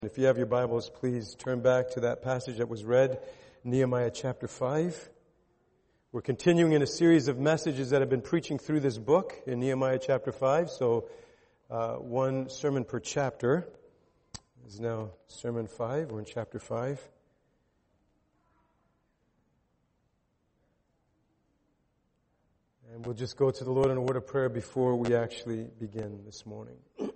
If you have your Bibles, please turn back to that passage that was read, Nehemiah chapter 5. We're continuing in a series of messages that have been preaching through this book in Nehemiah chapter 5. So one sermon per chapter. This is now sermon 5. We're in chapter 5. And we'll just go to the Lord in a word of prayer before we actually begin this morning.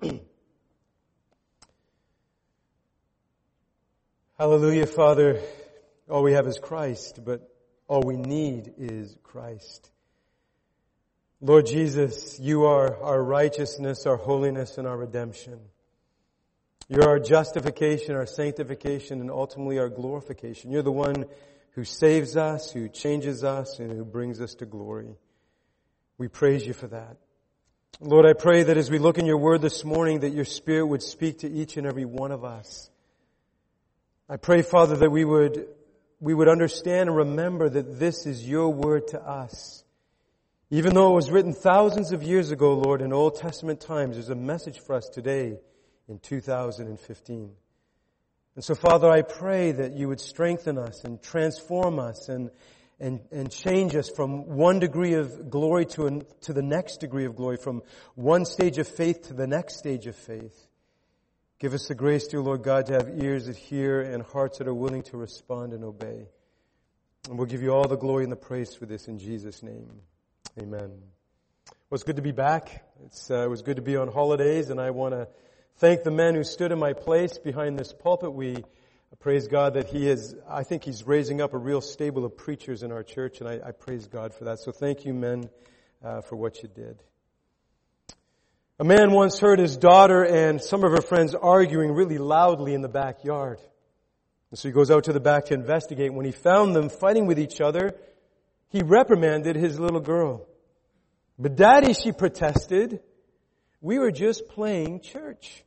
Hallelujah, Father. All we have is Christ, but all we need is Christ. Lord Jesus, you are our righteousness, our holiness, and our redemption. You're our justification, our sanctification, and ultimately our glorification. You're the one who saves us, who changes us, and who brings us to glory. We praise you for that. Lord, I pray that as we look in your word this morning, that your Spirit would speak to each and every one of us. I pray, Father, that we would understand and remember that this is your word to us. Even though it was written thousands of years ago, Lord, in Old Testament times, there's a message for us today in 2015. And so, Father, I pray that you would strengthen us and transform us and change us from one degree of glory to the next degree of glory, from one stage of faith to the next stage of faith. Give us the grace, dear Lord God, to have ears that hear and hearts that are willing to respond and obey. And we'll give you all the glory and the praise for this in Jesus' name. Amen. Well, it's good to be back. It was good to be on holidays, and I want to thank the men who stood in my place behind this pulpit. We praise God that I think He's raising up a real stable of preachers in our church, and I praise God for that. So thank you, men, for what you did. A man once heard his daughter and some of her friends arguing really loudly in the backyard. And so he goes out to the back to investigate. When he found them fighting with each other, he reprimanded his little girl. "But Daddy," she protested, "we were just playing church."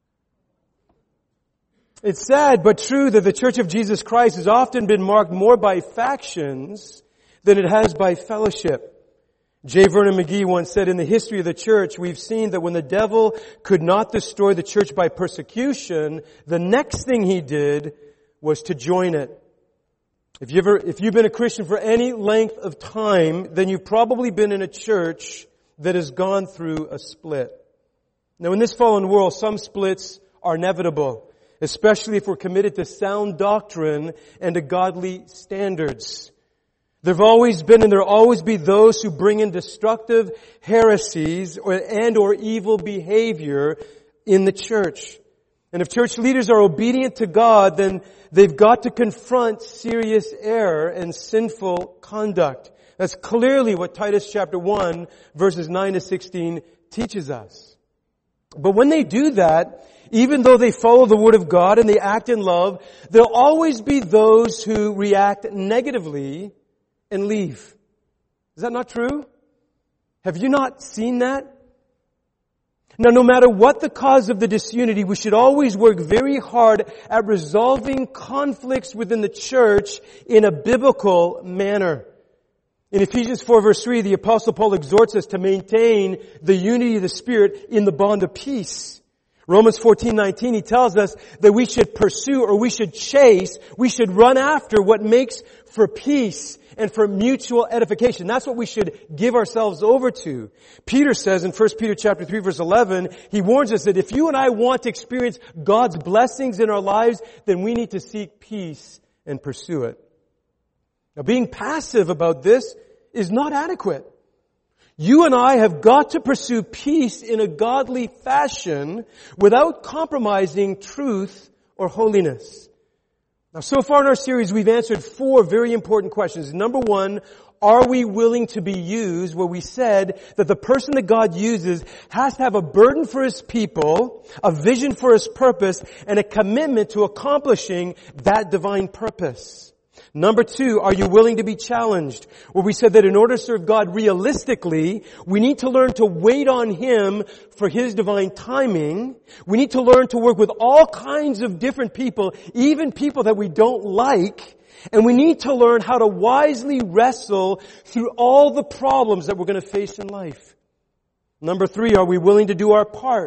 It's sad but true that the Church of Jesus Christ has often been marked more by factions than it has by fellowship. J. Vernon McGee once said, "In the history of the church, we've seen that when the devil could not destroy the church by persecution, the next thing he did was to join it." If you've been a Christian for any length of time, then you've probably been in a church that has gone through a split. Now, in this fallen world, some splits are inevitable, especially if we're committed to sound doctrine and to godly standards. There've always been and there'll always be those who bring in destructive heresies or evil behavior in the church. And if church leaders are obedient to God, then they've got to confront serious error and sinful conduct. That's clearly what Titus chapter 1 verses 9 to 16 teaches us. But when they do that, even though they follow the Word of God and they act in love, there'll always be those who react negatively and leave. Is that not true? Have you not seen that? Now, no matter what the cause of the disunity, we should always work very hard at resolving conflicts within the church in a biblical manner. In Ephesians 4 verse 3, the Apostle Paul exhorts us to maintain the unity of the Spirit in the bond of peace. Romans 14:19, he tells us that we should pursue or we should chase, we should run after what makes for peace and for mutual edification. That's what we should give ourselves over to. Peter says in 1 Peter chapter 3 verse 11, he warns us that if you and I want to experience God's blessings in our lives, then we need to seek peace and pursue it. Now, being passive about this is not adequate. You and I have got to pursue peace in a godly fashion without compromising truth or holiness. Now, so far in our series, we've answered 4 very important questions. Number 1, are we willing to be used? Where we said that the person that God uses has to have a burden for His people, a vision for His purpose, and a commitment to accomplishing that divine purpose. Number 2, are you willing to be challenged? Where we said that in order to serve God realistically, we need to learn to wait on Him for His divine timing. We need to learn to work with all kinds of different people, even people that we don't like. And we need to learn how to wisely wrestle through all the problems that we're going to face in life. Number 3, are we willing to do our part?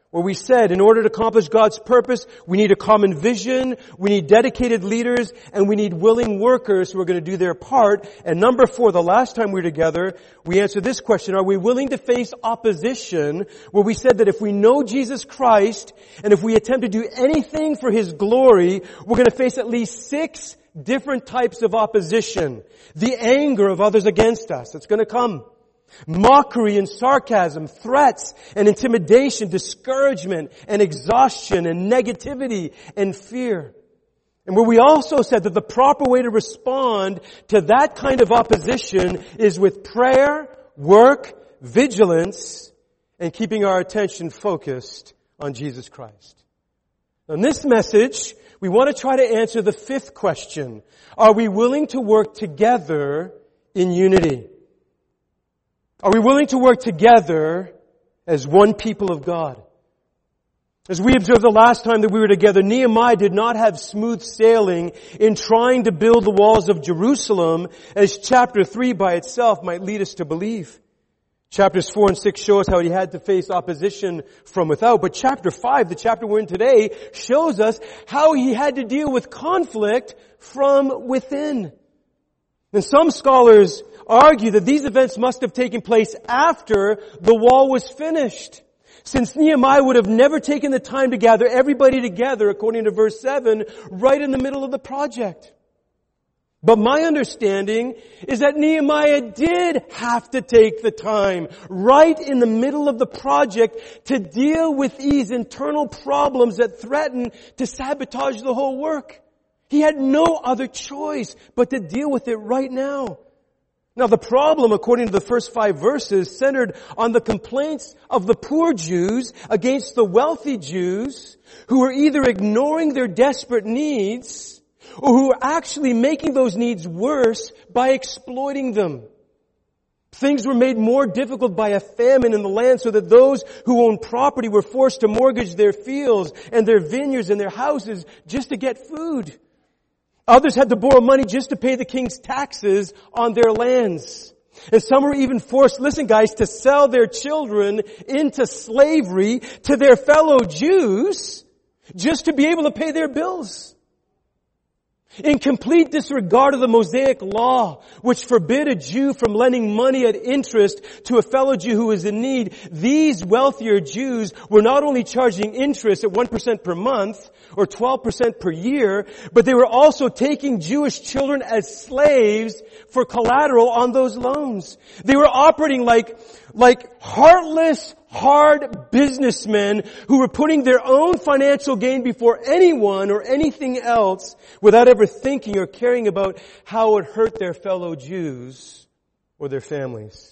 where we said in order to accomplish God's purpose, we need a common vision, we need dedicated leaders, and we need willing workers who are going to do their part. And number 4, the last time we were together, we answered this question: are we willing to face opposition? Where we said that if we know Jesus Christ, and if we attempt to do anything for His glory, we're going to face at least 6 different types of opposition. The anger of others against us, it's going to come. Mockery and sarcasm, threats and intimidation, discouragement and exhaustion and negativity and fear. And where we also said that the proper way to respond to that kind of opposition is with prayer, work, vigilance, and keeping our attention focused on Jesus Christ. In this message, we want to try to answer the 5th question. Are we willing to work together in unity? Are we willing to work together as one people of God? As we observed the last time that we were together, Nehemiah did not have smooth sailing in trying to build the walls of Jerusalem, as chapter 3 by itself might lead us to believe. Chapters 4 and 6 show us how he had to face opposition from without. But chapter 5, the chapter we're in today, shows us how he had to deal with conflict from within. And some scholars argue that these events must have taken place after the wall was finished, since Nehemiah would have never taken the time to gather everybody together, according to verse 7, right in the middle of the project. But my understanding is that Nehemiah did have to take the time right in the middle of the project to deal with these internal problems that threaten to sabotage the whole work. He had no other choice but to deal with it right now. Now the problem, according to the first 5 verses, centered on the complaints of the poor Jews against the wealthy Jews who were either ignoring their desperate needs or who were actually making those needs worse by exploiting them. Things were made more difficult by a famine in the land, so that those who owned property were forced to mortgage their fields and their vineyards and their houses just to get food. Others had to borrow money just to pay the king's taxes on their lands. And some were even forced, listen guys, to sell their children into slavery to their fellow Jews just to be able to pay their bills. In complete disregard of the Mosaic law, which forbid a Jew from lending money at interest to a fellow Jew who is in need, these wealthier Jews were not only charging interest at 1% per month or 12% per year, but they were also taking Jewish children as slaves for collateral on those loans. They were operating like heartless, hard businessmen who were putting their own financial gain before anyone or anything else without ever thinking or caring about how it hurt their fellow Jews or their families.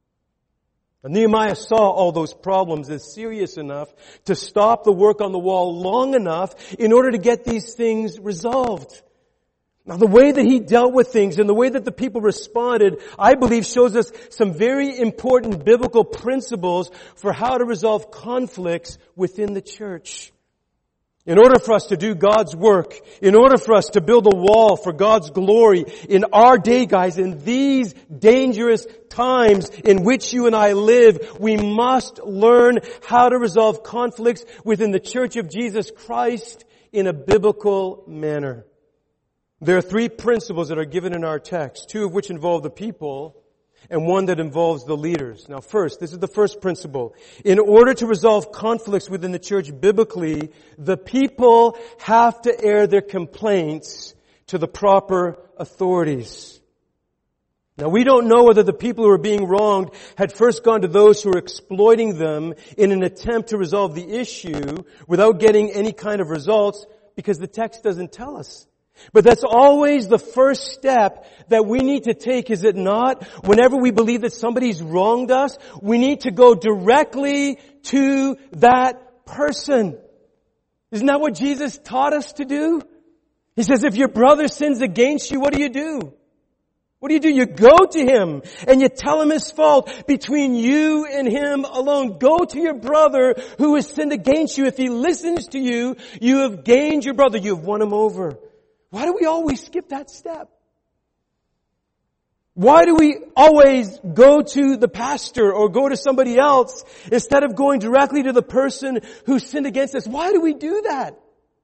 And Nehemiah saw all those problems as serious enough to stop the work on the wall long enough in order to get these things resolved. Now the way that he dealt with things and the way that the people responded, I believe, shows us some very important biblical principles for how to resolve conflicts within the church. In order for us to do God's work, in order for us to build a wall for God's glory in our day, guys, in these dangerous times in which you and I live, we must learn how to resolve conflicts within the Church of Jesus Christ in a biblical manner. There are 3 principles that are given in our text, 2 of which involve the people and 1 that involves the leaders. Now first, this is the first principle. In order to resolve conflicts within the church biblically, the people have to air their complaints to the proper authorities. Now we don't know whether the people who are being wronged had first gone to those who were exploiting them in an attempt to resolve the issue without getting any kind of results, because the text doesn't tell us. But that's always the first step that we need to take, is it not? Whenever we believe that somebody's wronged us, we need to go directly to that person. Isn't that what Jesus taught us to do? He says, if your brother sins against you, what do? What do? You go to him and you tell him his fault between you and him alone. Go to your brother who has sinned against you. If he listens to you, you have gained your brother. You have won him over. Why do we always skip that step? Why do we always go to the pastor or go to somebody else instead of going directly to the person who sinned against us? Why do we do that?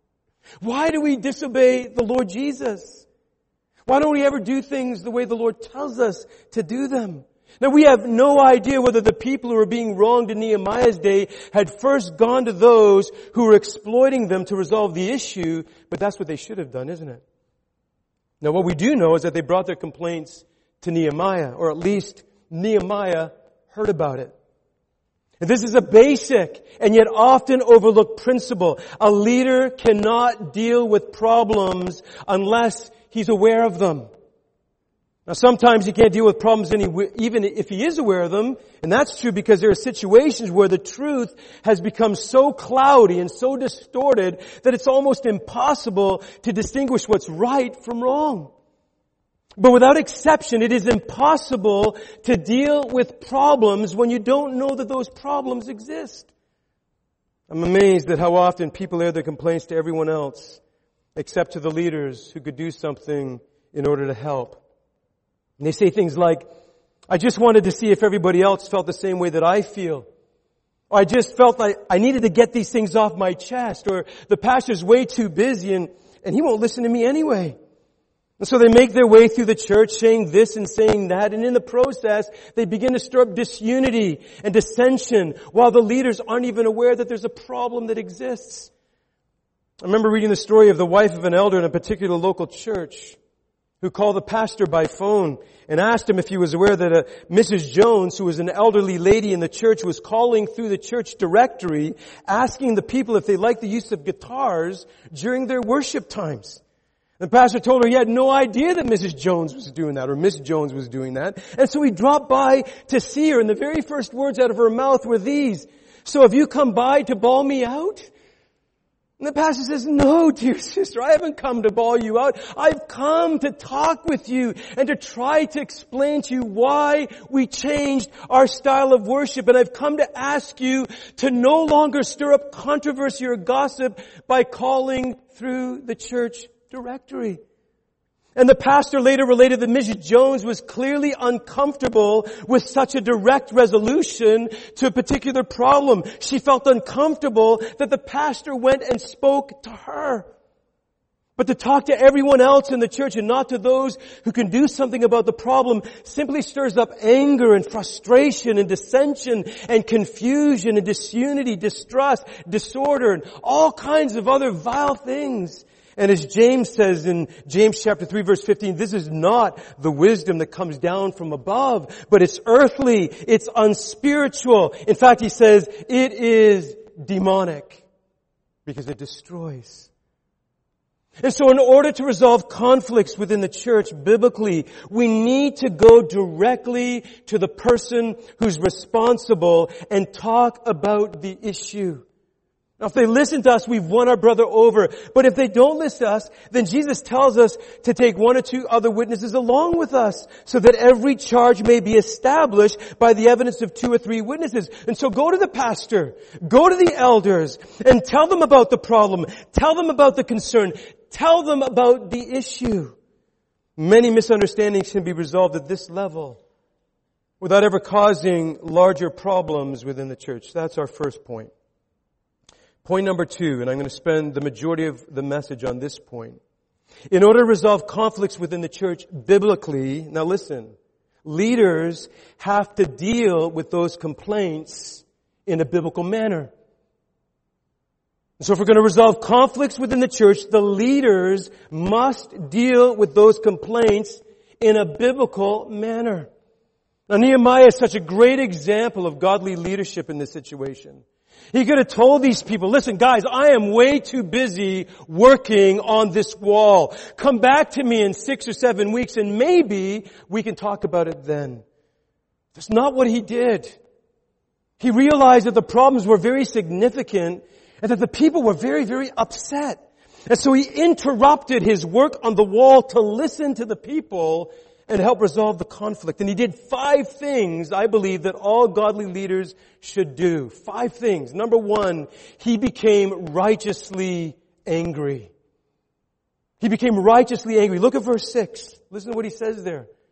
Why do we disobey the Lord Jesus? Why don't we ever do things the way the Lord tells us to do them? Now, we have no idea whether the people who were being wronged in Nehemiah's day had first gone to those who were exploiting them to resolve the issue, but that's what they should have done, isn't it? Now, what we do know is that they brought their complaints to Nehemiah, or at least Nehemiah heard about it. And this is a basic and yet often overlooked principle. A leader cannot deal with problems unless he's aware of them. Now, sometimes he can't deal with problems even if he is aware of them, and that's true because there are situations where the truth has become so cloudy and so distorted that it's almost impossible to distinguish what's right from wrong. But without exception, it is impossible to deal with problems when you don't know that those problems exist. I'm amazed at how often people air their complaints to everyone else except to the leaders who could do something in order to help. And they say things like, I just wanted to see if everybody else felt the same way that I feel. Or I just felt like I needed to get these things off my chest. Or the pastor's way too busy and he won't listen to me anyway. And so they make their way through the church saying this and saying that. And in the process, they begin to stir up disunity and dissension while the leaders aren't even aware that there's a problem that exists. I remember reading the story of the wife of an elder in a particular local church who called the pastor by phone and asked him if he was aware that Mrs. Jones, who was an elderly lady in the church, was calling through the church directory asking the people if they liked the use of guitars during their worship times. The pastor told her he had no idea that Mrs. Jones was doing that, or Miss Jones was doing that. And so he dropped by to see her, and the very first words out of her mouth were these, "So have you come by to bawl me out?" And the pastor says, "No, dear sister, I haven't come to bawl you out. I've come to talk with you and to try to explain to you why we changed our style of worship. And I've come to ask you to no longer stir up controversy or gossip by calling through the church directory." And the pastor later related that Mrs. Jones was clearly uncomfortable with such a direct resolution to a particular problem. She felt uncomfortable that the pastor went and spoke to her. But to talk to everyone else in the church and not to those who can do something about the problem simply stirs up anger and frustration and dissension and confusion and disunity, distrust, disorder, and all kinds of other vile things. And as James says in James chapter 3 verse 15, this is not the wisdom that comes down from above, but it's earthly, it's unspiritual. In fact, he says it is demonic because it destroys. And so in order to resolve conflicts within the church biblically, we need to go directly to the person who's responsible and talk about the issue. Now, if they listen to us, we've won our brother over. But if they don't listen to us, then Jesus tells us to take one or two other witnesses along with us so that every charge may be established by the evidence of 2 or 3 witnesses. And so go to the pastor, go to the elders, and tell them about the problem. Tell them about the concern. Tell them about the issue. Many misunderstandings can be resolved at this level without ever causing larger problems within the church. That's our first point. Point number 2, and I'm going to spend the majority of the message on this point. In order to resolve conflicts within the church biblically, now listen, leaders have to deal with those complaints in a biblical manner. So if we're going to resolve conflicts within the church, the leaders must deal with those complaints in a biblical manner. Now Nehemiah is such a great example of godly leadership in this situation. He could have told these people, listen guys, I am way too busy working on this wall. Come back to me in 6 or 7 weeks and maybe we can talk about it then. That's not what he did. He realized that the problems were very significant and that the people were very, very upset. And so he interrupted his work on the wall to listen to the people and help resolve the conflict. And he did 5 things, I believe, that all godly leaders should do. 5 things. Number 1, he became righteously angry. He became righteously angry. Look at verse 6. Listen to what he says there.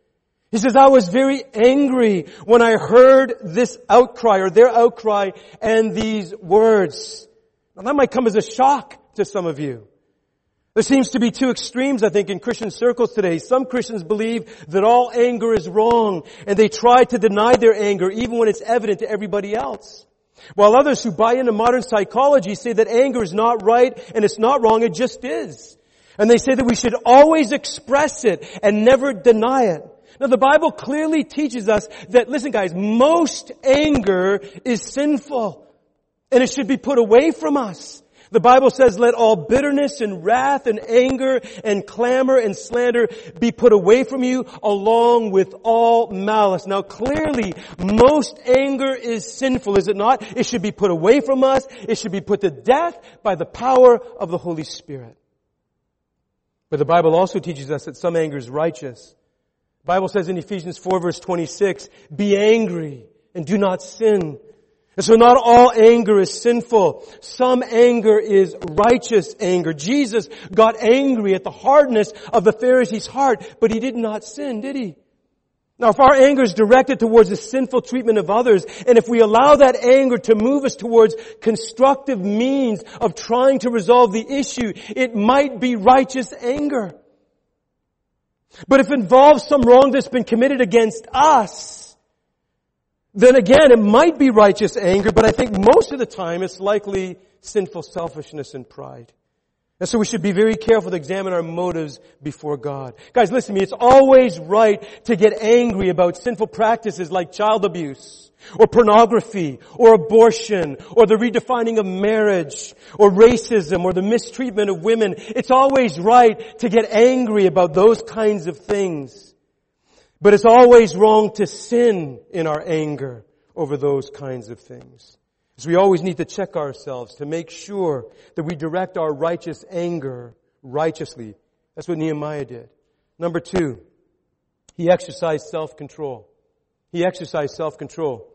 He says, I was very angry when I heard this outcry or their outcry and these words. Now that might come as a shock to some of you. There seems to be two extremes, I think, in Christian circles today. Some Christians believe that all anger is wrong, and they try to deny their anger even when it's evident to everybody else. While others who buy into modern psychology say that anger is not right and it's not wrong, it just is. And they say that we should always express it and never deny it. Now the Bible clearly teaches us that, listen guys, most anger is sinful and it should be put away from us. The Bible says, let all bitterness and wrath and anger and clamor and slander be put away from you along with all malice. Now clearly, most anger is sinful, is it not? It should be put away from us. It should be put to death by the power of the Holy Spirit. But the Bible also teaches us that some anger is righteous. The Bible says in Ephesians 4 verse 26, be angry and do not sin. And so not all anger is sinful. Some anger is righteous anger. Jesus got angry at the hardness of the Pharisees' heart, but he did not sin, did he? Now if our anger is directed towards the sinful treatment of others, and if we allow that anger to move us towards constructive means of trying to resolve the issue, it might be righteous anger. But if it involves some wrong that's been committed against us, then again, it might be righteous anger, but I think most of the time it's likely sinful selfishness and pride. And so we should be very careful to examine our motives before God. Guys, listen to me. It's always right to get angry about sinful practices like child abuse, or pornography, or abortion, or the redefining of marriage, or racism, or the mistreatment of women. It's always right to get angry about those kinds of things. But it's always wrong to sin in our anger over those kinds of things. So we always need to check ourselves to make sure that we direct our righteous anger righteously. That's what Nehemiah did. Number 2, he exercised self-control. He exercised self-control.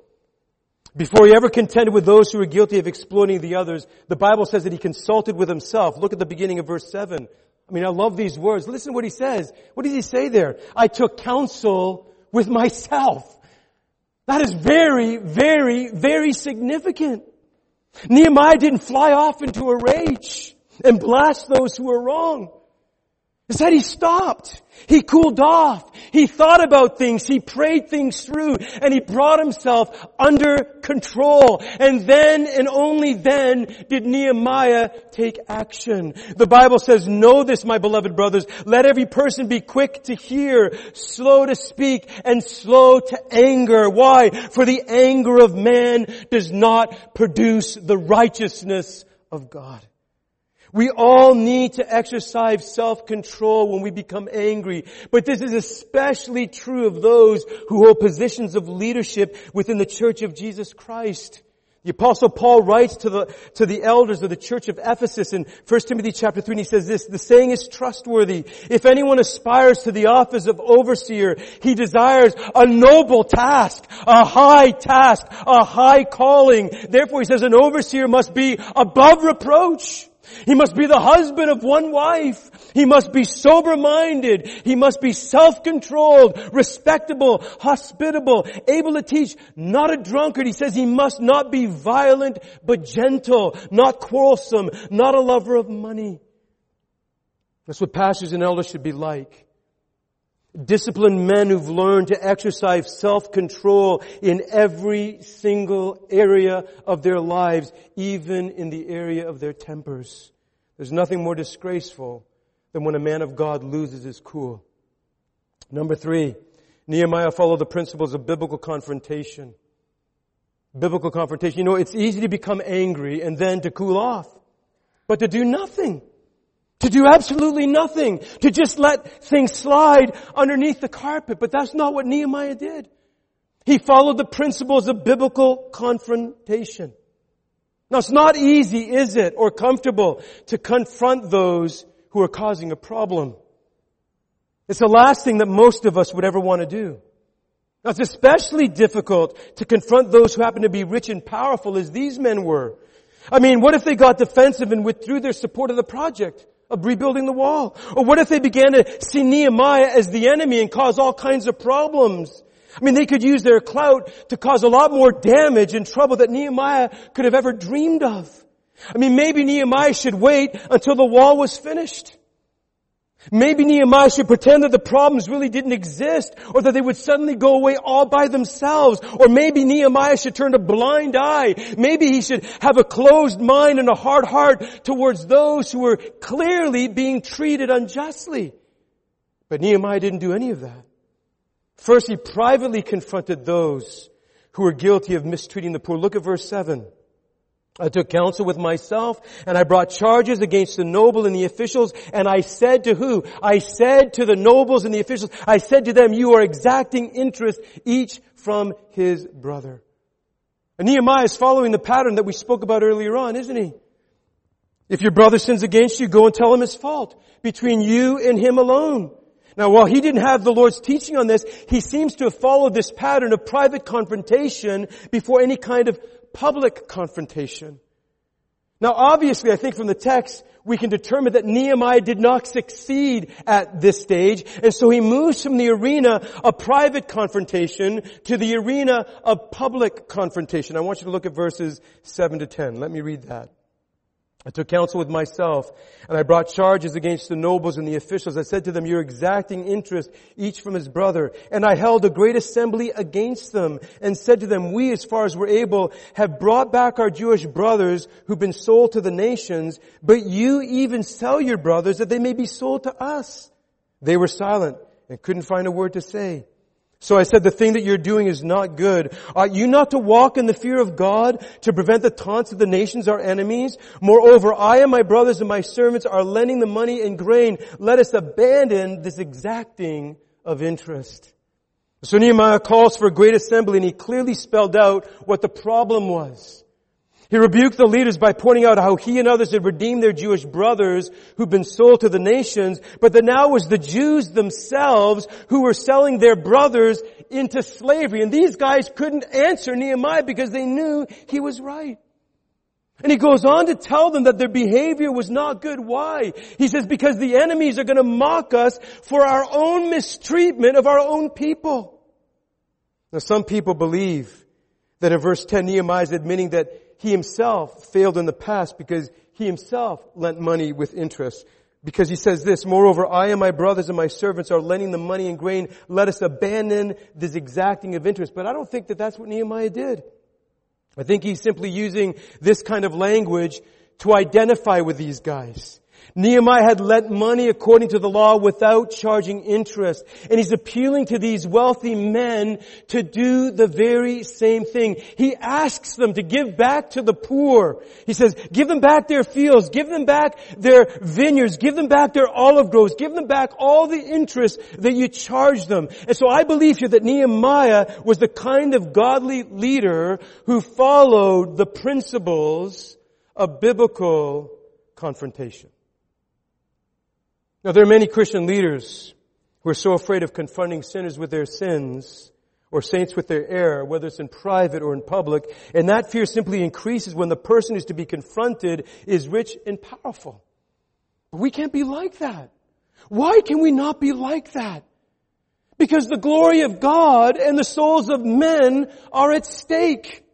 Before he ever contended with those who were guilty of exploiting the others, the Bible says that he consulted with himself. Look at the beginning of verse 7. I mean, I love these words. Listen to what he says. What does he say there? I took counsel with myself. That is very, very, very significant. Nehemiah didn't fly off into a rage and blast those who were wrong. Instead, he stopped. He cooled off. He thought about things. He prayed things through. And he brought himself under control. And then and only then did Nehemiah take action. The Bible says, know this, my beloved brothers. Let every person be quick to hear, slow to speak, and slow to anger. Why? For the anger of man does not produce the righteousness of God. We all need to exercise self-control when we become angry. But this is especially true of those who hold positions of leadership within the Church of Jesus Christ. The Apostle Paul writes to the elders of the Church of Ephesus in 1 Timothy chapter 3, and he says this, the saying is trustworthy. If anyone aspires to the office of overseer, he desires a noble task, a high calling. Therefore, he says an overseer must be above reproach. He must be the husband of one wife. He must be sober-minded. He must be self-controlled, respectable, hospitable, able to teach, not a drunkard. He says he must not be violent, but gentle, not quarrelsome, not a lover of money. That's what pastors and elders should be like. Disciplined men who've learned to exercise self-control in every single area of their lives, even in the area of their tempers. There's nothing more disgraceful than when a man of God loses his cool. Number 3, Nehemiah followed the principles of biblical confrontation. Biblical confrontation. You know, it's easy to become angry and then to cool off, but to do nothing. To do absolutely nothing. To just let things slide underneath the carpet. But that's not what Nehemiah did. He followed the principles of biblical confrontation. Now it's not easy, is it, or comfortable to confront those who are causing a problem. It's the last thing that most of us would ever want to do. Now it's especially difficult to confront those who happen to be rich and powerful as these men were. I mean, what if they got defensive and withdrew their support of the project? of rebuilding the wall? Or what if they began to see Nehemiah as the enemy and cause all kinds of problems? I mean, they could use their clout to cause a lot more damage and trouble that Nehemiah could have ever dreamed of. I mean, maybe Nehemiah should wait until the wall was finished. Maybe Nehemiah should pretend that the problems really didn't exist, or that they would suddenly go away all by themselves. Or maybe Nehemiah should turn a blind eye. Maybe he should have a closed mind and a hard heart towards those who were clearly being treated unjustly. But Nehemiah didn't do any of that. First, he privately confronted those who were guilty of mistreating the poor. Look at verse 7. I took counsel with myself, and I brought charges against the noble and the officials, and I said to who? I said to the nobles and the officials, I said to them, you are exacting interest, each from his brother. And Nehemiah is following the pattern that we spoke about earlier on, isn't he? If your brother sins against you, go and tell him his fault, between you and him alone. Now, while he didn't have the Lord's teaching on this, he seems to have followed this pattern of private confrontation before any kind of public confrontation. Now, obviously, I think from the text, we can determine that Nehemiah did not succeed at this stage, and so he moves from the arena of private confrontation to the arena of public confrontation. I want you to look at verses 7 to 10. Let me read that. I took counsel with myself, and I brought charges against the nobles and the officials. I said to them, you're exacting interest, each from his brother. And I held a great assembly against them, and said to them, we, as far as we're able, have brought back our Jewish brothers who've been sold to the nations, but you even sell your brothers that they may be sold to us. They were silent and couldn't find a word to say. So I said, the thing that you're doing is not good. Ought you not to walk in the fear of God to prevent the taunts of the nations, our enemies? Moreover, I and my brothers and my servants are lending the money and grain. Let us abandon this exacting of interest. So Nehemiah calls for a great assembly, and he clearly spelled out what the problem was. He rebuked the leaders by pointing out how he and others had redeemed their Jewish brothers who'd been sold to the nations, but that now it was the Jews themselves who were selling their brothers into slavery. And these guys couldn't answer Nehemiah because they knew he was right. And he goes on to tell them that their behavior was not good. Why? He says, because the enemies are going to mock us for our own mistreatment of our own people. Now, some people believe that in verse 10, Nehemiah is admitting that he himself failed in the past because he himself lent money with interest. Because he says this, moreover, I and my brothers and my servants are lending the money and grain. Let us abandon this exacting of interest. But I don't think that that's what Nehemiah did. I think he's simply using this kind of language to identify with these guys. Nehemiah had lent money according to the law without charging interest. And he's appealing to these wealthy men to do the very same thing. He asks them to give back to the poor. He says, give them back their fields, give them back their vineyards, give them back their olive groves, give them back all the interest that you charge them. And so I believe here that Nehemiah was the kind of godly leader who followed the principles of biblical confrontation. Now, there are many Christian leaders who are so afraid of confronting sinners with their sins or saints with their error, whether it's in private or in public, and that fear simply increases when the person who's to be confronted is rich and powerful. But we can't be like that. Why can we not be like that? Because the glory of God and the souls of men are at stake.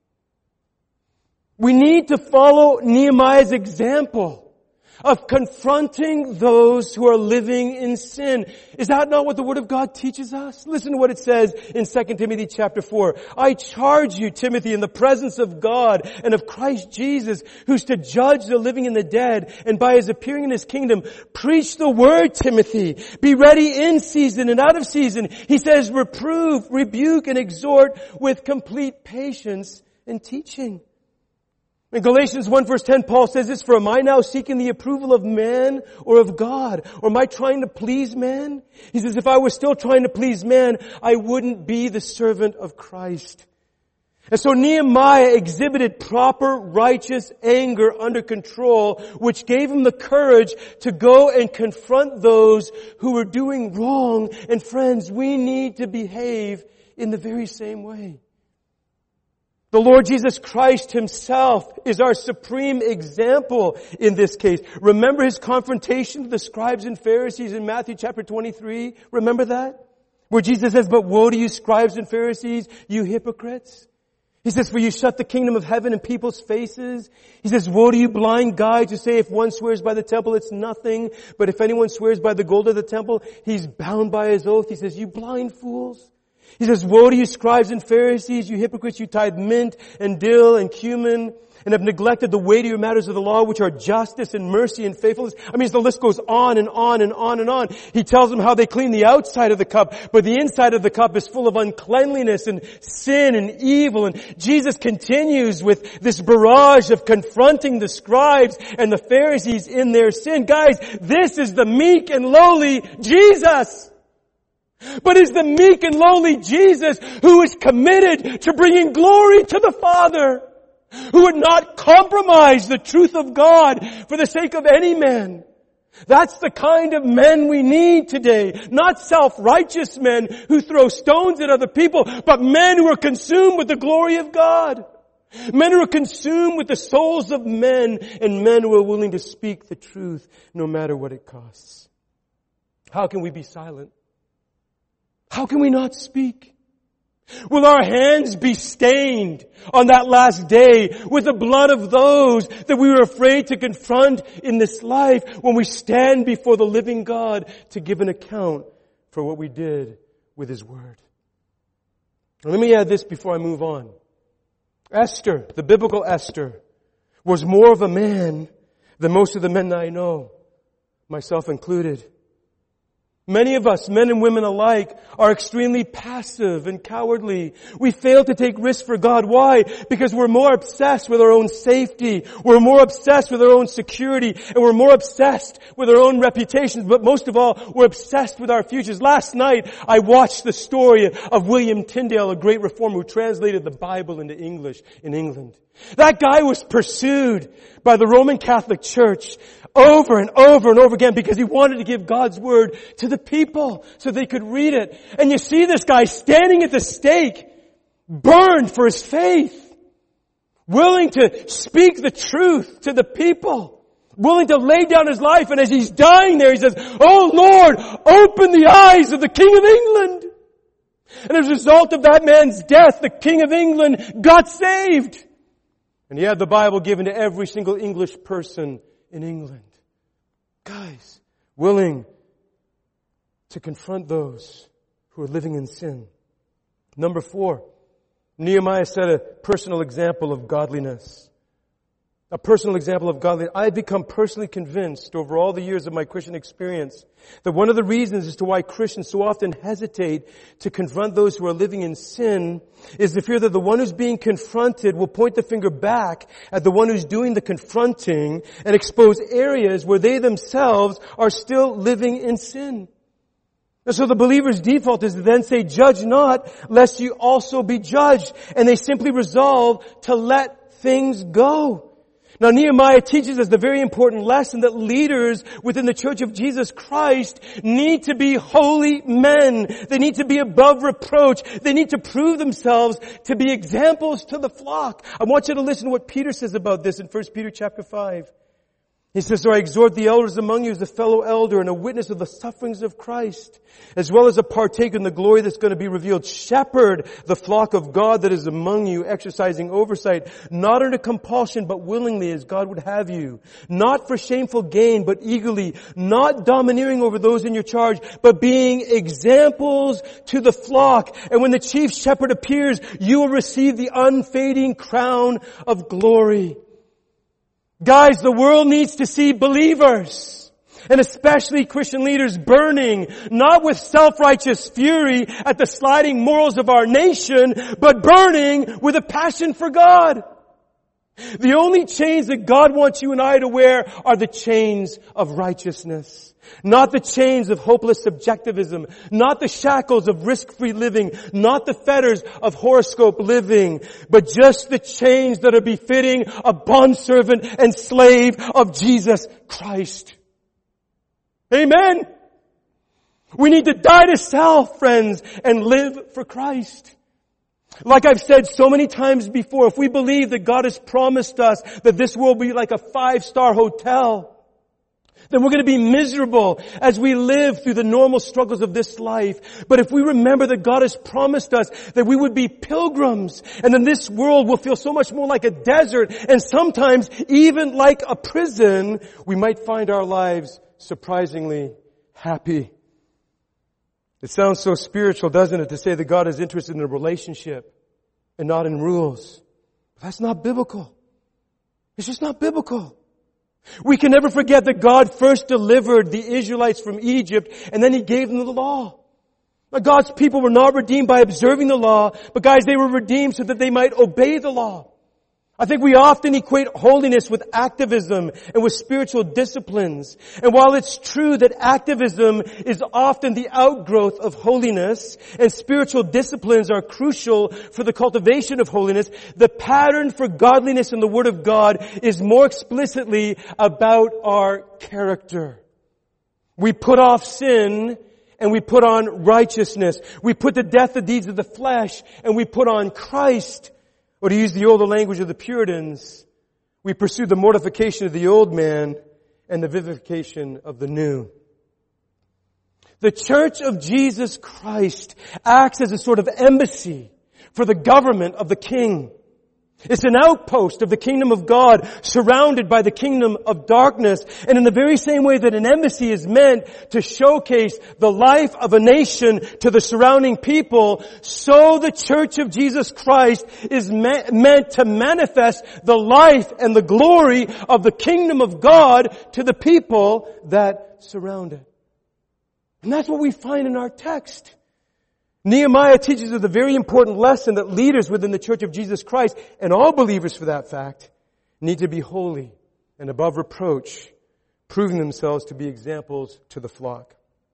We need to follow Nehemiah's example of confronting those who are living in sin. Is that not what the Word of God teaches us? Listen to what it says in 2 Timothy chapter 4. I charge you, Timothy, in the presence of God and of Christ Jesus, who's to judge the living and the dead, and by His appearing in His kingdom, preach the Word, Timothy. Be ready in season and out of season. He says, reprove, rebuke, and exhort with complete patience and teaching. In Galatians 1 verse 10, Paul says this, for am I now seeking the approval of man or of God? Or am I trying to please man? He says, if I was still trying to please man, I wouldn't be the servant of Christ. And so Nehemiah exhibited proper righteous anger under control, which gave him the courage to go and confront those who were doing wrong. And friends, we need to behave in the very same way. The Lord Jesus Christ Himself is our supreme example in this case. Remember His confrontation to the scribes and Pharisees in Matthew chapter 23? Remember that? Where Jesus says, "But woe to you scribes and Pharisees, you hypocrites." He says, "For you shut the kingdom of heaven in people's faces." He says, "Woe to you blind guides who say, if one swears by the temple, it's nothing. But if anyone swears by the gold of the temple, he's bound by his oath." He says, "You blind fools." He says, "Woe to you scribes and Pharisees, you hypocrites, you tithe mint and dill and cumin and have neglected the weightier matters of the law, which are justice and mercy and faithfulness." I mean, the list goes on and on and on and on. He tells them how they clean the outside of the cup, but the inside of the cup is full of uncleanliness and sin and evil. And Jesus continues with this barrage of confronting the scribes and the Pharisees in their sin. Guys, this is the meek and lowly Jesus. But it's the meek and lowly Jesus who is committed to bringing glory to the Father, who would not compromise the truth of God for the sake of any man. That's the kind of men we need today. Not self-righteous men who throw stones at other people, but men who are consumed with the glory of God. Men who are consumed with the souls of men, and men who are willing to speak the truth no matter what it costs. How can we be silent? How can we not speak? Will our hands be stained on that last day with the blood of those that we were afraid to confront in this life when we stand before the living God to give an account for what we did with His Word? Now, let me add this before I move on. Esther, the biblical Esther, was more of a man than most of the men that I know, myself included. Many of us, men and women alike, are extremely passive and cowardly. We fail to take risks for God. Why? Because we're more obsessed with our own safety. We're more obsessed with our own security. And we're more obsessed with our own reputations. But most of all, we're obsessed with our futures. Last night, I watched the story of William Tyndale, a great reformer who translated the Bible into English in England. That guy was pursued by the Roman Catholic Church over and over and over again because he wanted to give God's Word to the people so they could read it. And you see this guy standing at the stake, burned for his faith, willing to speak the truth to the people, willing to lay down his life. And as he's dying there, he says, "Oh Lord, open the eyes of the King of England." And as a result of that man's death, the King of England got saved. And he had the Bible given to every single English person in England. Guys, willing to confront those who are living in sin. Number 4, Nehemiah set a personal example of godliness. A personal example of godliness. I've become personally convinced over all the years of my Christian experience that one of the reasons as to why Christians so often hesitate to confront those who are living in sin is the fear that the one who's being confronted will point the finger back at the one who's doing the confronting and expose areas where they themselves are still living in sin. And so the believer's default is to then say, "Judge not, lest you also be judged." And they simply resolve to let things go. Now Nehemiah teaches us the very important lesson that leaders within the Church of Jesus Christ need to be holy men. They need to be above reproach. They need to prove themselves to be examples to the flock. I want you to listen to what Peter says about this in 1 Peter chapter 5. He says, "So I exhort the elders among you as a fellow elder and a witness of the sufferings of Christ, as well as a partaker in the glory that's going to be revealed. Shepherd the flock of God that is among you, exercising oversight, not under compulsion, but willingly as God would have you. Not for shameful gain, but eagerly. Not domineering over those in your charge, but being examples to the flock. And when the chief shepherd appears, you will receive the unfading crown of glory." Guys, the world needs to see believers, and especially Christian leaders, burning, not with self-righteous fury at the sliding morals of our nation, but burning with a passion for God. The only chains that God wants you and I to wear are the chains of righteousness. Not the chains of hopeless subjectivism, not the shackles of risk-free living, not the fetters of horoscope living, but just the chains that are befitting a bondservant and slave of Jesus Christ. Amen. We need to die to self, friends, and live for Christ. Like I've said so many times before, if we believe that God has promised us that this will be like a 5-star hotel, then we're going to be miserable as we live through the normal struggles of this life. But if we remember that God has promised us that we would be pilgrims, and then this world will feel so much more like a desert, and sometimes even like a prison, we might find our lives surprisingly happy. It sounds so spiritual, doesn't it, to say that God is interested in a relationship and not in rules. But that's not biblical. It's just not biblical. We can never forget that God first delivered the Israelites from Egypt and then He gave them the law. Now, God's people were not redeemed by observing the law, but guys, they were redeemed so that they might obey the law. I think we often equate holiness with activism and with spiritual disciplines. And while it's true that activism is often the outgrowth of holiness and spiritual disciplines are crucial for the cultivation of holiness, the pattern for godliness in the Word of God is more explicitly about our character. We put off sin and we put on righteousness. We put to death the deeds of the flesh and we put on Christ. Or to use the older language of the Puritans, we pursue the mortification of the old man and the vivification of the new. The Church of Jesus Christ acts as a sort of embassy for the government of the King. It's an outpost of the kingdom of God surrounded by the kingdom of darkness. And in the very same way that an embassy is meant to showcase the life of a nation to the surrounding people, so the Church of Jesus Christ is meant to manifest the life and the glory of the kingdom of God to the people that surround it. And that's what we find in our text. Nehemiah teaches us a very important lesson that leaders within the Church of Jesus Christ, and all believers for that fact, need to be holy and above reproach, proving themselves to be examples to the flock.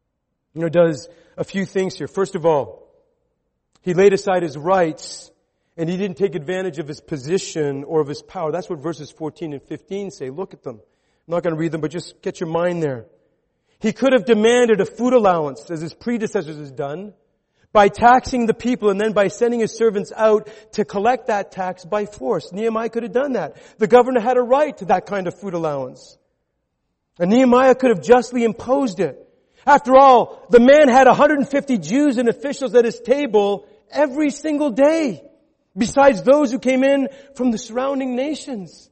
Does a few things here. First of all, he laid aside his rights and he didn't take advantage of his position or of his power. That's what verses 14 and 15 say. Look at them. I'm not going to read them, but just get your mind there. He could have demanded a food allowance, as his predecessors has done, by taxing the people and then by sending his servants out to collect that tax by force. Nehemiah could have done that. The governor had a right to that kind of food allowance. And Nehemiah could have justly imposed it. After all, the man had 150 Jews and officials at his table every single day, besides those who came in from the surrounding nations.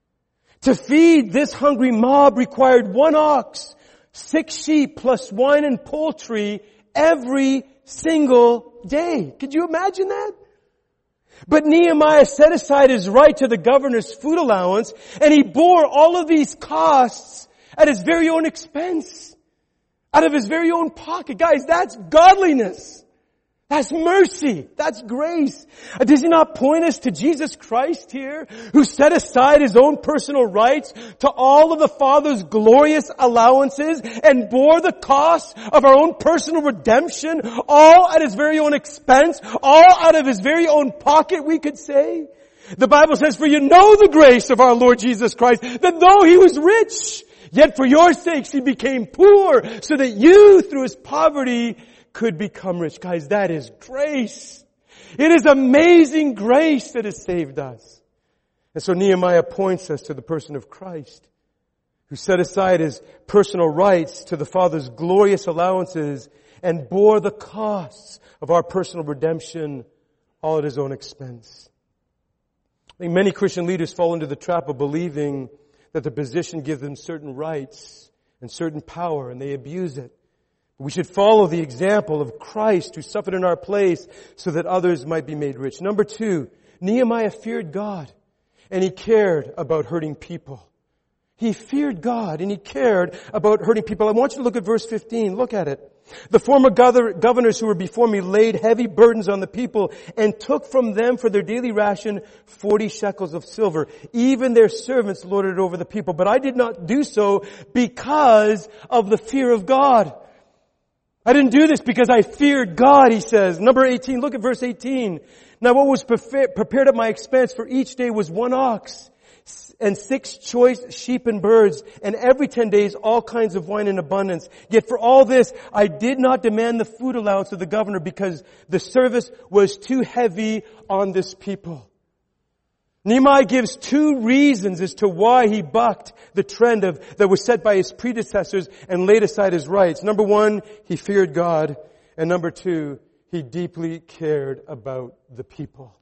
To feed this hungry mob required 1 ox, 6 sheep plus wine and poultry every single day. Could you imagine that? But Nehemiah set aside his right to the governor's food allowance, and he bore all of these costs at his very own expense, out of his very own pocket. Guys, that's godliness. That's mercy. That's grace. Does he not point us to Jesus Christ here, who set aside his own personal rights to all of the Father's glorious allowances and bore the cost of our own personal redemption, all at his very own expense, all out of his very own pocket, we could say? The Bible says, "For you know the grace of our Lord Jesus Christ, that though he was rich, yet for your sakes he became poor, so that you, through his poverty, could become rich." Guys, that is grace. It is amazing grace that has saved us. And so Nehemiah points us to the person of Christ, who set aside his personal rights to the Father's glorious allowances and bore the costs of our personal redemption all at his own expense. I think many Christian leaders fall into the trap of believing that the position gives them certain rights and certain power, and they abuse it. We should follow the example of Christ, who suffered in our place so that others might be made rich. Number 2, Nehemiah feared God, and he cared about hurting people. He feared God, and he cared about hurting people. I want you to look at verse 15. Look at it. "The former governors who were before me laid heavy burdens on the people and took from them for their daily ration 40 shekels of silver. Even their servants lorded it over the people. But I did not do so because of the fear of God." I didn't do this because I feared God, he says. Number 18, look at verse 18. "Now what was prepared at my expense for each day was 1 ox, and 6 choice sheep and birds, and every 10 days all kinds of wine in abundance. Yet for all this, I did not demand the food allowance of the governor because the service was too heavy on this people. Nehemiah gives 2 reasons as to why he bucked the trend that was set by his predecessors and laid aside his rights. Number 1, he feared God. And number 2, he deeply cared about the people.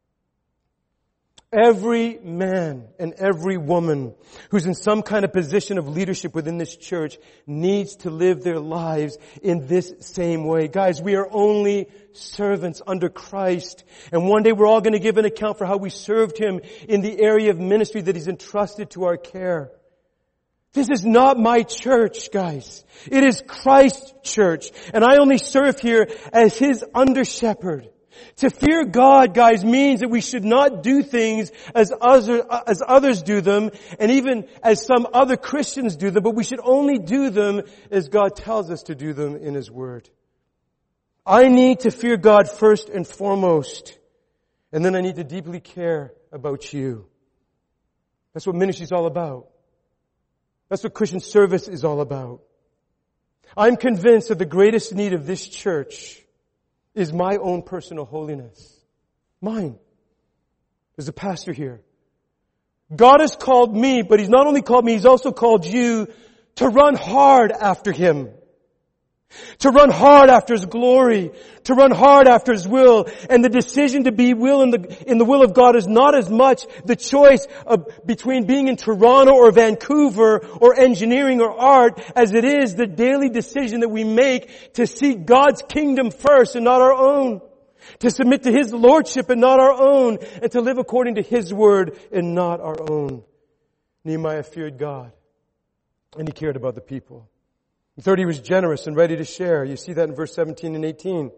Every man and every woman who's in some kind of position of leadership within this church needs to live their lives in this same way. Guys, we are only servants under Christ. And one day we're all going to give an account for how we served Him in the area of ministry that He's entrusted to our care. This is not my church, guys. It is Christ's church. And I only serve here as His under-shepherd. To fear God, guys, means that we should not do things as others do them, and even as some other Christians do them, but we should only do them as God tells us to do them in His Word. I need to fear God first and foremost, and then I need to deeply care about you. That's what ministry is all about. That's what Christian service is all about. I'm convinced that the greatest need of this church is my own personal holiness. Mine. There's a pastor here. God has called me, but He's not only called me, He's also called you to run hard after Him. To run hard after His glory. To run hard after His will. And the decision to be in the will of God is not as much the choice between being in Toronto or Vancouver or engineering or art as it is the daily decision that we make to seek God's kingdom first and not our own. To submit to His lordship and not our own. And to live according to His word and not our own. Nehemiah feared God. And he cared about the people. Third, he was generous and ready to share. You see that in verse 17 and 18.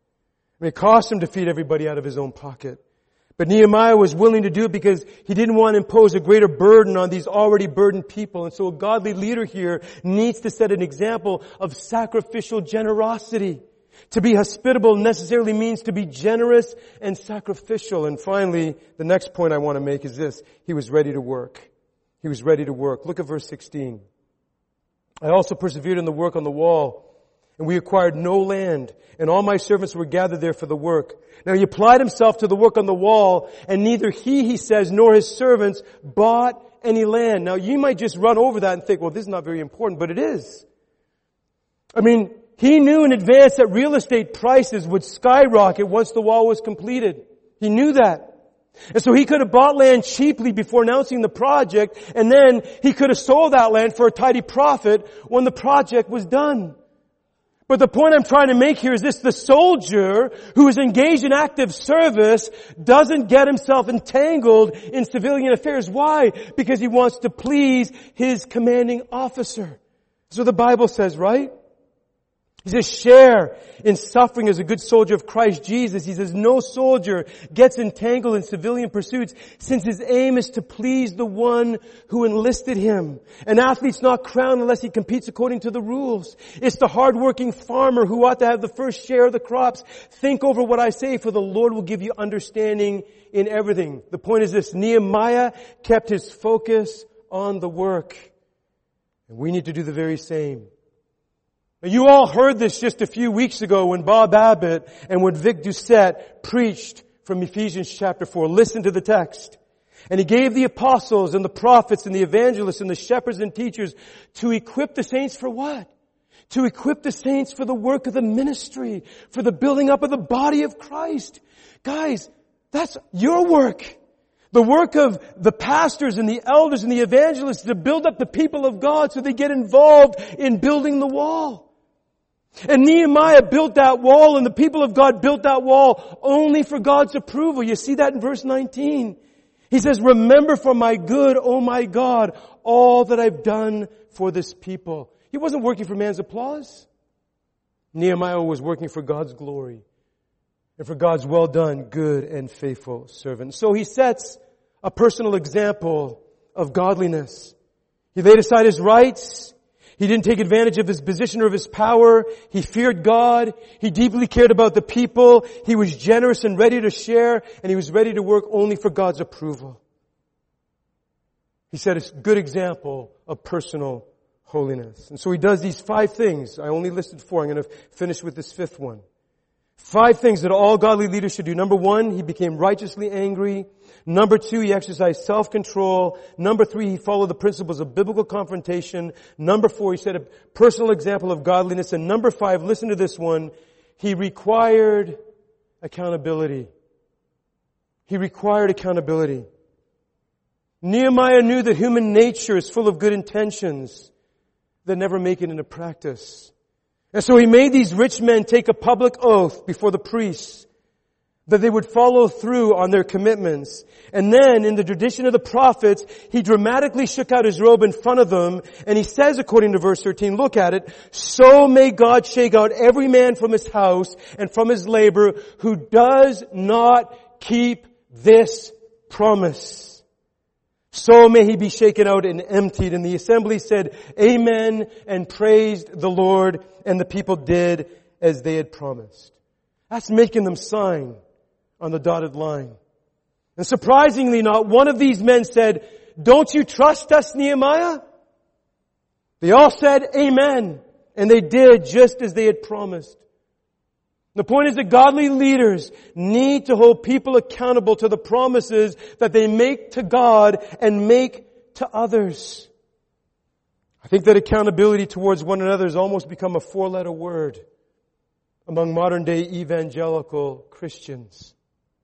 It cost him to feed everybody out of his own pocket. But Nehemiah was willing to do it because he didn't want to impose a greater burden on these already burdened people. And so a godly leader here needs to set an example of sacrificial generosity. To be hospitable necessarily means to be generous and sacrificial. And finally, the next point I want to make is this. He was ready to work. He was ready to work. Look at verse 16. I also persevered in the work on the wall, and we acquired no land, and all my servants were gathered there for the work. Now he applied himself to the work on the wall, and neither he says, nor his servants bought any land. Now you might just run over that and think, well, this is not very important, but it is. I mean, he knew in advance that real estate prices would skyrocket once the wall was completed. He knew that. And so he could have bought land cheaply before announcing the project, and then he could have sold that land for a tidy profit when the project was done. But the point I'm trying to make here is this: the soldier who is engaged in active service doesn't get himself entangled in civilian affairs. Why? Because he wants to please his commanding officer. That's what the Bible says, right? He says, share in suffering as a good soldier of Christ Jesus. He says, no soldier gets entangled in civilian pursuits since his aim is to please the one who enlisted him. An athlete's not crowned unless he competes according to the rules. It's the hardworking farmer who ought to have the first share of the crops. Think over what I say, for the Lord will give you understanding in everything. The point is this: Nehemiah kept his focus on the work. And we need to do the very same. You all heard this just a few weeks ago when Bob Abbott and when Vic Doucette preached from Ephesians chapter 4. Listen to the text. And he gave the apostles and the prophets and the evangelists and the shepherds and teachers to equip the saints for what? To equip the saints for the work of the ministry, for the building up of the body of Christ. Guys, that's your work. The work of the pastors and the elders and the evangelists to build up the people of God so they get involved in building the wall. And Nehemiah built that wall, and the people of God built that wall only for God's approval. You see that in verse 19. He says, remember for my good, O my God, all that I've done for this people. He wasn't working for man's applause. Nehemiah was working for God's glory and for God's well done, good and faithful servant. So he sets a personal example of godliness. He laid aside his rights. He didn't take advantage of his position or of his power. He feared God. He deeply cared about the people. He was generous and ready to share. And he was ready to work only for God's approval. He set a good example of personal holiness. And so he does these 5 things. I only listed 4. I'm going to finish with this 5th one. 5 things that all godly leaders should do. Number 1, he became righteously angry. Number 2, he exercised self-control. Number 3, he followed the principles of biblical confrontation. Number 4, he set a personal example of godliness. And number 5, listen to this one, he required accountability. He required accountability. Nehemiah knew that human nature is full of good intentions that never make it into practice. And so he made these rich men take a public oath before the priests that they would follow through on their commitments. And then, in the tradition of the prophets, he dramatically shook out his robe in front of them, and he says, according to verse 13, look at it, so may God shake out every man from his house and from his labor who does not keep this promise. So may he be shaken out and emptied. And the assembly said, Amen, and praised the Lord. And the people did as they had promised. That's making them sign on the dotted line. And surprisingly not one of these men said, don't you trust us, Nehemiah? They all said, Amen. And they did just as they had promised. The point is that godly leaders need to hold people accountable to the promises that they make to God and make to others. I think that accountability towards one another has almost become a 4-letter word among modern day evangelical Christians.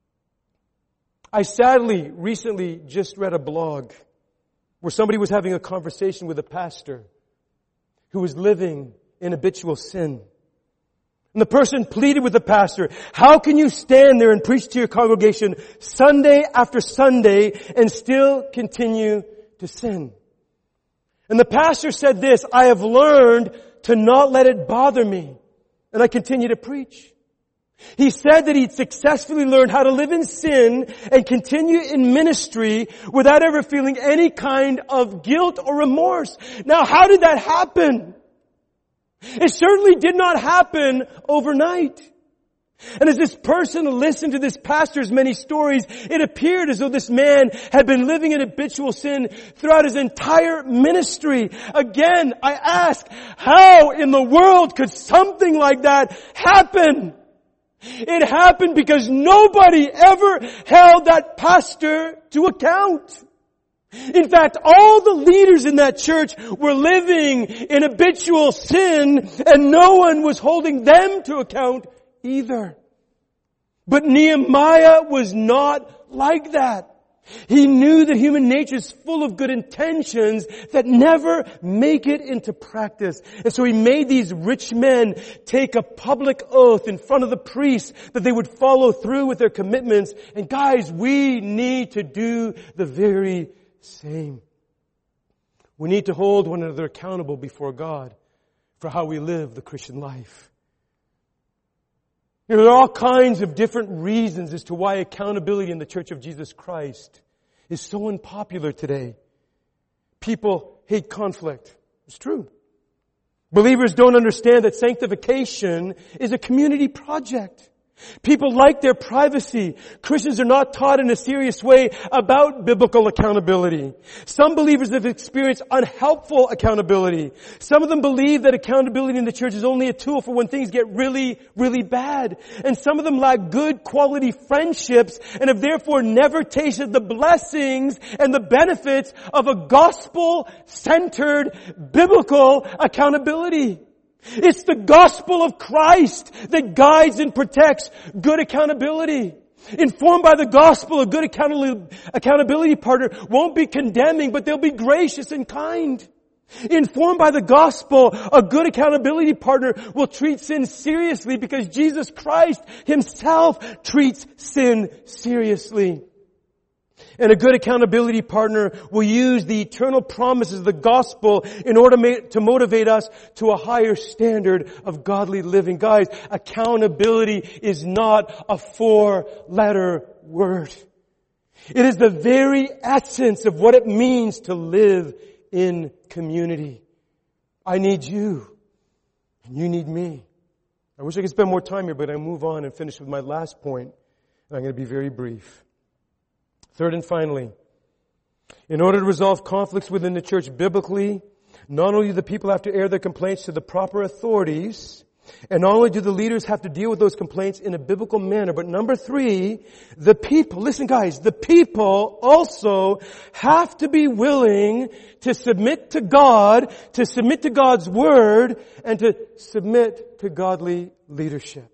I sadly recently just read a blog where somebody was having a conversation with a pastor who was living in habitual sin. And the person pleaded with the pastor, how can you stand there and preach to your congregation Sunday after Sunday and still continue to sin? And the pastor said this, I have learned to not let it bother me. And I continue to preach. He said that he'd successfully learned how to live in sin and continue in ministry without ever feeling any kind of guilt or remorse. Now, how did that happen? It certainly did not happen overnight. And as this person listened to this pastor's many stories, it appeared as though this man had been living in habitual sin throughout his entire ministry. Again, I ask, how in the world could something like that happen? It happened because nobody ever held that pastor to account. In fact, all the leaders in that church were living in habitual sin, and no one was holding them to account either. But Nehemiah was not like that. He knew that human nature is full of good intentions that never make it into practice. And so he made these rich men take a public oath in front of the priests that they would follow through with their commitments. And guys, we need to do the very same. We need to hold one another accountable before God for how we live the Christian life. You know, there are all kinds of different reasons as to why accountability in the Church of Jesus Christ is so unpopular today. People hate conflict. It's true. Believers don't understand that sanctification is a community project. People like their privacy. Christians are not taught in a serious way about biblical accountability. Some believers have experienced unhelpful accountability. Some of them believe that accountability in the church is only a tool for when things get really, really bad. And some of them lack good quality friendships and have therefore never tasted the blessings and the benefits of a gospel-centered biblical accountability. It's the gospel of Christ that guides and protects good accountability. Informed by the gospel, a good accountability partner won't be condemning, but they'll be gracious and kind. Informed by the gospel, a good accountability partner will treat sin seriously because Jesus Christ Himself treats sin seriously. And a good accountability partner will use the eternal promises of the gospel in order to motivate us to a higher standard of godly living. Guys, accountability is not a 4-letter word. It is the very essence of what it means to live in community. I need you, and you need me. I wish I could spend more time here, but I move on and finish with my last point, and I'm going to be very brief. Third and finally, In order to resolve conflicts within the church biblically, not only do the people have to air their complaints to the proper authorities, and not only do the leaders have to deal with those complaints in a biblical manner, but number 3, the people, listen guys, the people also have to be willing to submit to God, to submit to God's Word, and to submit to godly leadership.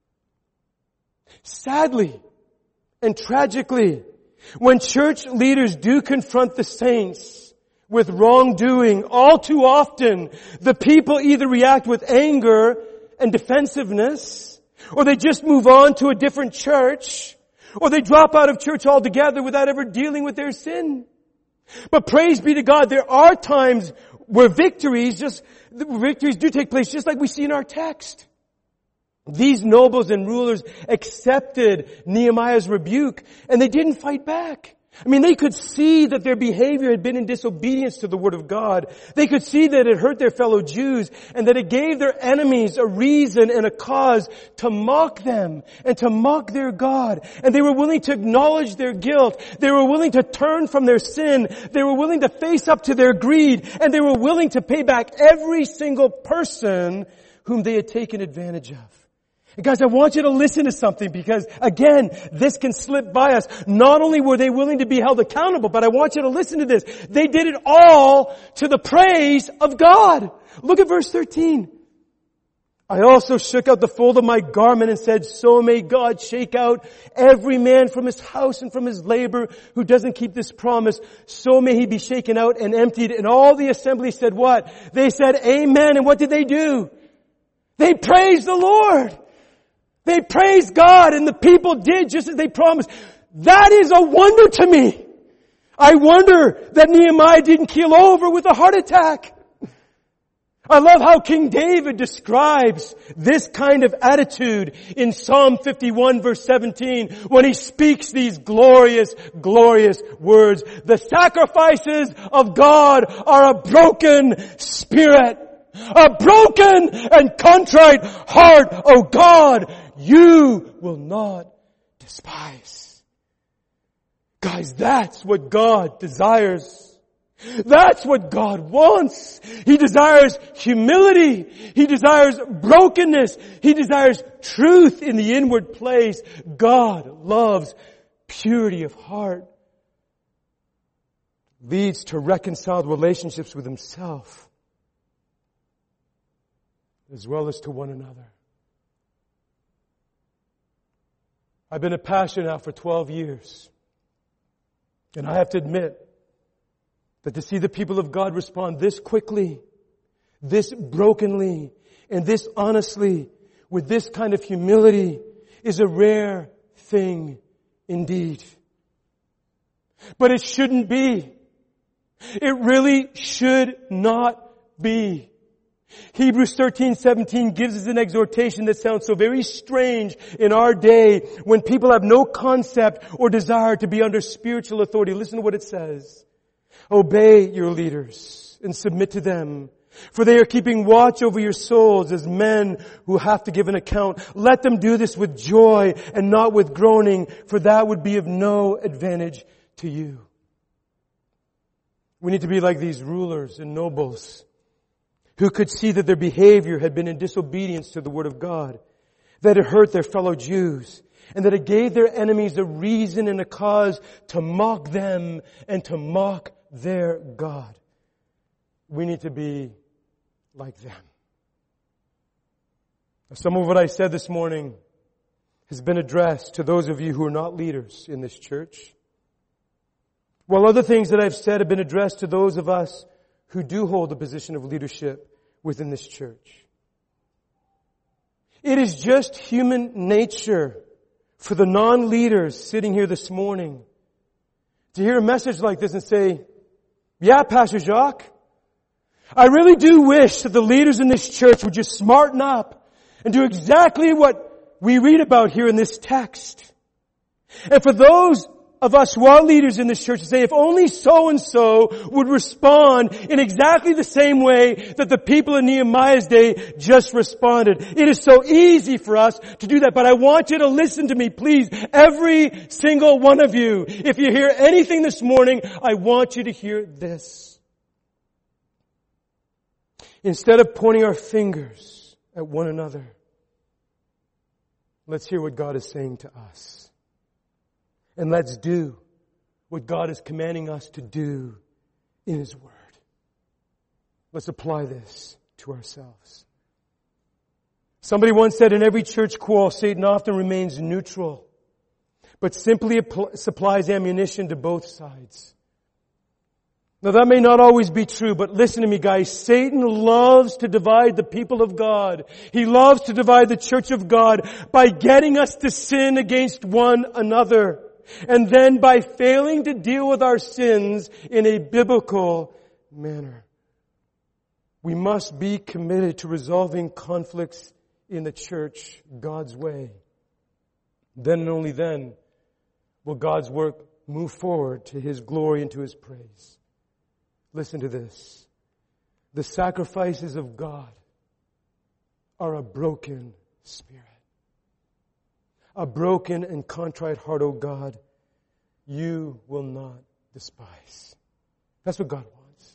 Sadly and tragically, when church leaders do confront the saints with wrongdoing, all too often, the people either react with anger and defensiveness, or they just move on to a different church, or they drop out of church altogether without ever dealing with their sin. But praise be to God, there are times where victories do take place, just like we see in our text. These nobles and rulers accepted Nehemiah's rebuke, and they didn't fight back. I mean, they could see that their behavior had been in disobedience to the Word of God. They could see that it hurt their fellow Jews and that it gave their enemies a reason and a cause to mock them and to mock their God. And they were willing to acknowledge their guilt. They were willing to turn from their sin. They were willing to face up to their greed. And they were willing to pay back every single person whom they had taken advantage of. And guys, I want you to listen to something because, again, this can slip by us. Not only were they willing to be held accountable, but I want you to listen to this. They did it all to the praise of God. Look at verse 13. I also shook out the fold of my garment and said, so may God shake out every man from his house and from his labor who doesn't keep this promise. So may he be shaken out and emptied. And all the assembly said what? They said, amen. And what did they do? They praised the Lord. They praised God, and the people did just as they promised. That is a wonder to me. I wonder that Nehemiah didn't keel over with a heart attack. I love how King David describes this kind of attitude in Psalm 51 verse 17 when he speaks these glorious, glorious words. The sacrifices of God are a broken spirit, a broken and contrite heart, O God, you will not despise. Guys, that's what God desires. That's what God wants. He desires humility. He desires brokenness. He desires truth in the inward place. God loves purity of heart. Leads to reconciled relationships with Himself as well as to one another. I've been a pastor now for 12 years. And I have to admit that to see the people of God respond this quickly, this brokenly, and this honestly, with this kind of humility, is a rare thing indeed. But it shouldn't be. It really should not be. Hebrews 13:17 gives us an exhortation that sounds so very strange in our day when people have no concept or desire to be under spiritual authority. Listen to what it says. Obey your leaders and submit to them, for they are keeping watch over your souls as men who have to give an account. Let them do this with joy and not with groaning, for that would be of no advantage to you. We need to be like these rulers and nobles who could see that their behavior had been in disobedience to the Word of God, that it hurt their fellow Jews, and that it gave their enemies a reason and a cause to mock them and to mock their God. We need to be like them. Some of what I said this morning has been addressed to those of you who are not leaders in this church, while other things that I've said have been addressed to those of us who do hold a position of leadership within this church. It is just human nature for the non-leaders sitting here this morning to hear a message like this and say, yeah, Pastor Jacques, I really do wish that the leaders in this church would just smarten up and do exactly what we read about here in this text. And for those of us who are leaders in this church to say, if only so-and-so would respond in exactly the same way that the people in Nehemiah's day just responded. It is so easy for us to do that, but I want you to listen to me, please. Every single one of you. If you hear anything this morning, I want you to hear this. Instead of pointing our fingers at one another, let's hear what God is saying to us. And let's do what God is commanding us to do in His Word. Let's apply this to ourselves. Somebody once said, in every church quarrel, Satan often remains neutral, but simply supplies ammunition to both sides. Now that may not always be true, but listen to me guys, Satan loves to divide the people of God. He loves to divide the church of God by getting us to sin against one another. And then by failing to deal with our sins in a biblical manner. We must be committed to resolving conflicts in the church God's way. Then and only then will God's work move forward to His glory and to His praise. Listen to this. The sacrifices of God are a broken spirit. A broken and contrite heart, O God, you will not despise. That's what God wants.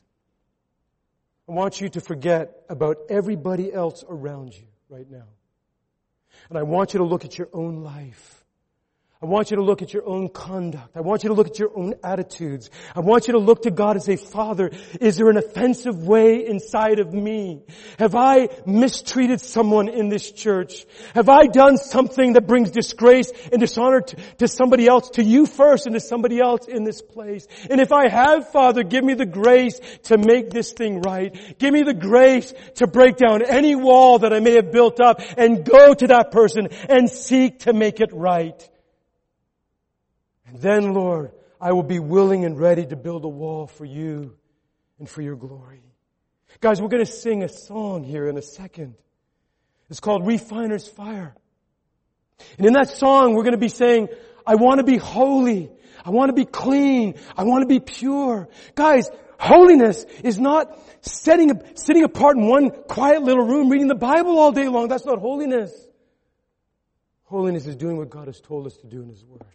I want you to forget about everybody else around you right now. And I want you to look at your own life. I want you to look at your own conduct. I want you to look at your own attitudes. I want you to look to God and say, Father, is there an offensive way inside of me? Have I mistreated someone in this church? Have I done something that brings disgrace and dishonor to somebody else, to you first and to somebody else in this place? And if I have, Father, give me the grace to make this thing right. Give me the grace to break down any wall that I may have built up and go to that person and seek to make it right. And then, Lord, I will be willing and ready to build a wall for you and for your glory. Guys, we're going to sing a song here in a second. It's called Refiner's Fire. And in that song, we're going to be saying, I want to be holy. I want to be clean. I want to be pure. Guys, holiness is not sitting apart in one quiet little room reading the Bible all day long. That's not holiness. Holiness is doing what God has told us to do in His Word.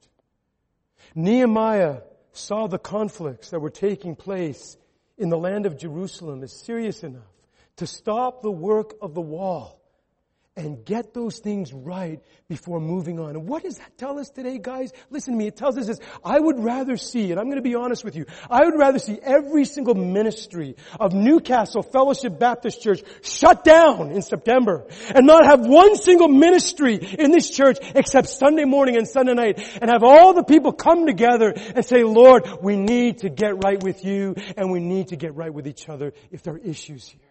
Nehemiah saw the conflicts that were taking place in the land of Jerusalem as serious enough to stop the work of the wall and get those things right before moving on. And what does that tell us today, guys? Listen to me. It tells us this. I would rather see, and I'm going to be honest with you, I would rather see every single ministry of Newcastle Fellowship Baptist Church shut down in September and not have one single ministry in this church except Sunday morning and Sunday night, and have all the people come together and say, Lord, we need to get right with you and we need to get right with each other if there are issues here.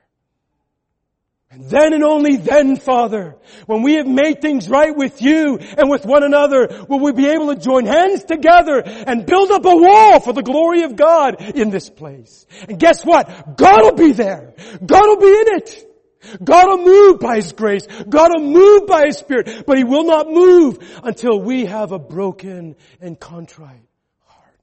And then and only then, Father, when we have made things right with you and with one another, will we be able to join hands together and build up a wall for the glory of God in this place. And guess what? God will be there. God will be in it. God will move by His grace. God will move by His Spirit. But He will not move until we have a broken and contrite heart.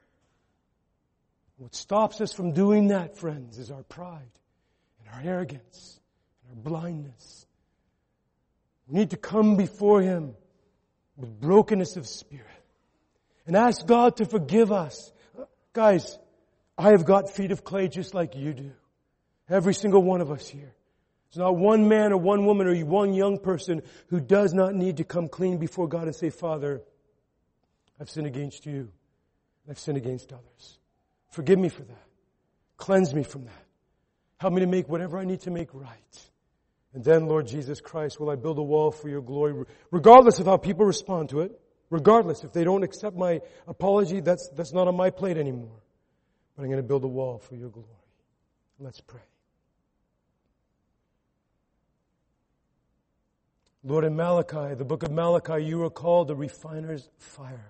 What stops us from doing that, friends, is our pride and our arrogance. Our blindness. We need to come before Him with brokenness of spirit and ask God to forgive us. Guys, I have got feet of clay just like you do. Every single one of us here. There's not one man or one woman or one young person who does not need to come clean before God and say, Father, I've sinned against you. I've sinned against others. Forgive me for that. Cleanse me from that. Help me to make whatever I need to make right. And then, Lord Jesus Christ, will I build a wall for your glory, regardless of how people respond to it. Regardless, if they don't accept my apology, that's not on my plate anymore. But I'm going to build a wall for your glory. Let's pray. Lord, in Malachi, the book of Malachi, you are called the refiner's fire.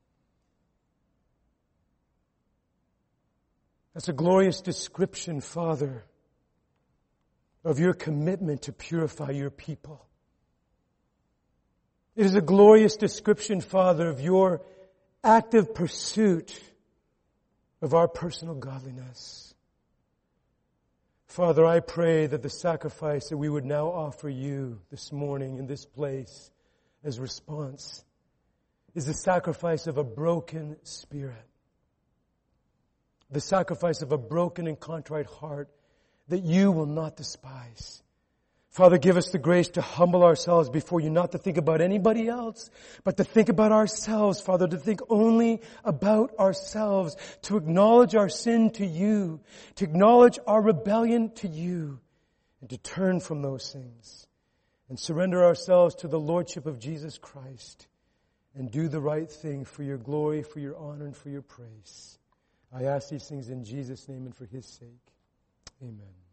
That's a glorious description, Father, of your commitment to purify your people. It is a glorious description, Father, of your active pursuit of our personal godliness. Father, I pray that the sacrifice that we would now offer you this morning in this place as response is the sacrifice of a broken spirit. The sacrifice of a broken and contrite heart that you will not despise. Father, give us the grace to humble ourselves before you, not to think about anybody else, but to think about ourselves, Father, to think only about ourselves, to acknowledge our sin to you, to acknowledge our rebellion to you, and to turn from those things and surrender ourselves to the Lordship of Jesus Christ and do the right thing for your glory, for your honor, and for your praise. I ask these things in Jesus' name and for His sake. Amen.